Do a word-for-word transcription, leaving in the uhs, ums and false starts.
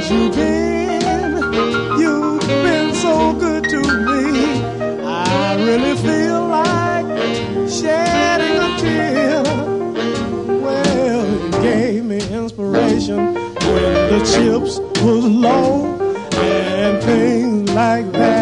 you've been, you've been so good to me. I really feel like shedding a tear. Well, you gave me inspiration when the chips was low and things like that.